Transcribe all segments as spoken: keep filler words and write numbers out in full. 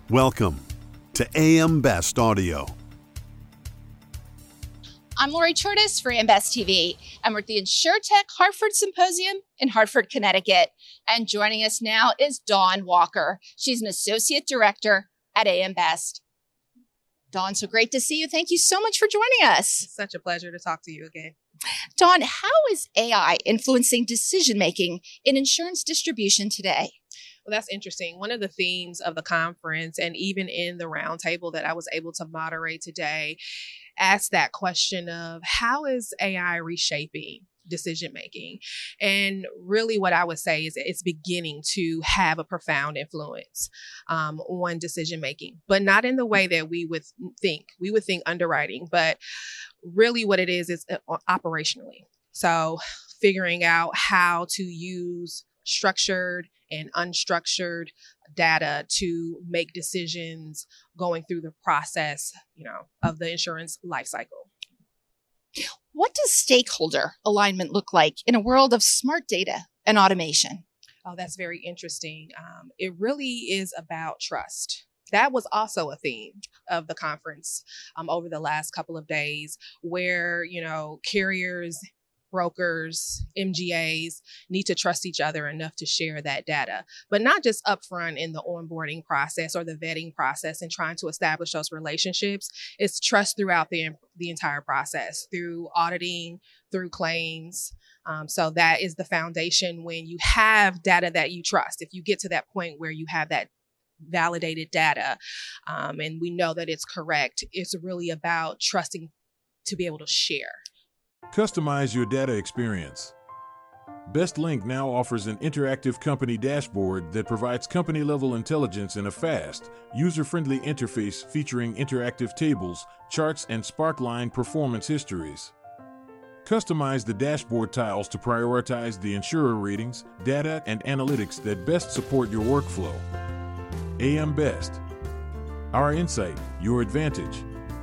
Welcome to A M Best Audio. I'm Lori Chortis for A M Best T V, and we're at the InsurTech Hartford Symposium in Hartford, Connecticut. And joining us now is Dawn Walker. She's an Associate Director at A M Best. Dawn, so great to see you. Thank you so much for joining us. It's such a pleasure to talk to you again. Dawn, how is A I influencing decision-making in insurance distribution today? Well, that's interesting. One of the themes of the conference, and even in the roundtable that I was able to moderate today, asked that question of how is A I reshaping decision making? And really what I would say is it's beginning to have a profound influence um, on decision making, but not in the way that we would think. We would think underwriting, but really what it is is operationally. So figuring out how to use structured and unstructured data to make decisions going through the process, you know, of the insurance life cycle. What does stakeholder alignment look like in a world of smart data and automation? Oh, that's very interesting. Um, it really is about trust. That was also a theme of the conference um, over the last couple of days, where, you know, carriers, brokers, M G As need to trust each other enough to share that data, but not just upfront in the onboarding process or the vetting process and trying to establish those relationships. It's trust throughout the, the entire process, through auditing, through claims. Um, so that is the foundation when you have data that you trust. If you get to that point where you have that validated data um, and we know that it's correct, it's really about trusting to be able to share. Customize your data experience. BestLink now offers an interactive company dashboard that provides company-level intelligence in a fast, user-friendly interface featuring interactive tables, charts, and Sparkline performance histories. Customize the dashboard tiles to prioritize the insurer ratings, data, and analytics that best support your workflow. A M Best. Our insight, your advantage.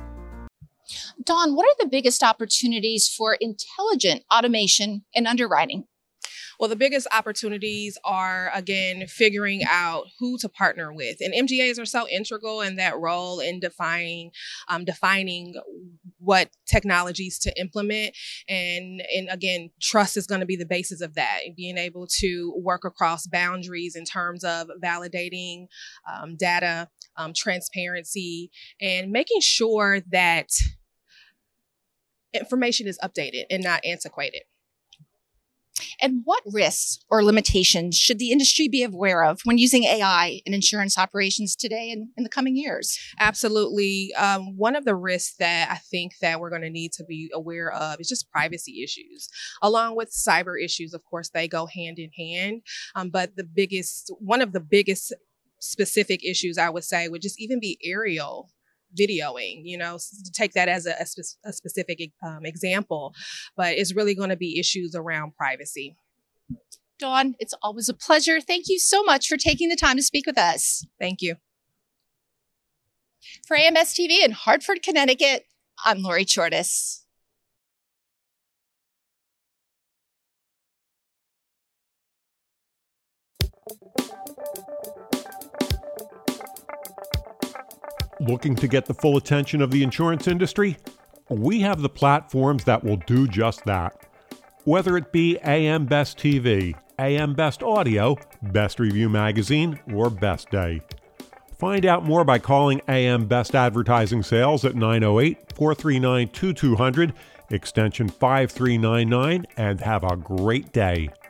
Dawn, what are the biggest opportunities for intelligent automation in underwriting? Well, the biggest opportunities are, again, figuring out who to partner with. And M G As are so integral in that role in defining, um, defining what technologies to implement. And, and again, trust is going to be the basis of that. Being able to work across boundaries in terms of validating um, data, um, transparency, and making sure that information is updated and not antiquated. And what risks or limitations should the industry be aware of when using A I in insurance operations today and in the coming years? Absolutely. Um, one of the risks that I think that we're going to need to be aware of is just privacy issues. Along with cyber issues, of course, they go hand in hand. Um, but the biggest, one of the biggest specific issues I would say would just even be aerial videoing, you know, to take that as a, a, spe- a specific um, example, but it's really going to be issues around privacy. Dawn, it's always a pleasure. Thank you so much for taking the time to speak with us. Thank you. For A M Best T V in Hartford, Connecticut, I'm Lori Chortis. Looking to get the full attention of the insurance industry? We have the platforms that will do just that. Whether it be A M Best T V, A M Best Audio, Best Review Magazine, or Best Day. Find out more by calling A M Best Advertising Sales at nine oh eight, four three nine, two two zero zero, extension five three nine nine, and have a great day.